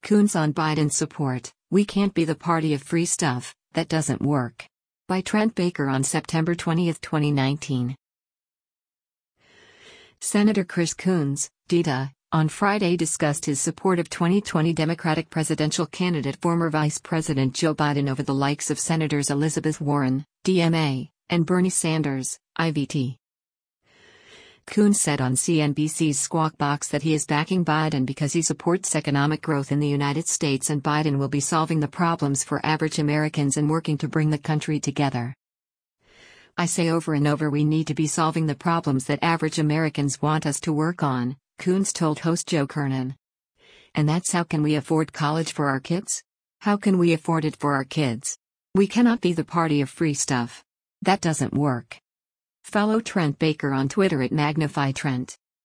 Coons on Biden support, "We can't be the party of free stuff, that doesn't work." By Trent Baker on September 20, 2019. Senator Chris Coons, DTA, on Friday discussed his support of 2020 Democratic presidential candidate former Vice President Joe Biden over the likes of Senators Elizabeth Warren, DMA, and Bernie Sanders, IVT. Coons said on CNBC's Squawk Box that he is backing Biden because he supports economic growth in the United States and Biden will be solving the problems for average Americans and working to bring the country together. "I say over and over we need to be solving the problems that average Americans want us to work on," Coons told host Joe Kernan. "And that's how can we afford college for our kids? How can we afford it for our kids? We cannot be the party of free stuff. That doesn't work." Follow Trent Baker on Twitter at MagnifyTrent.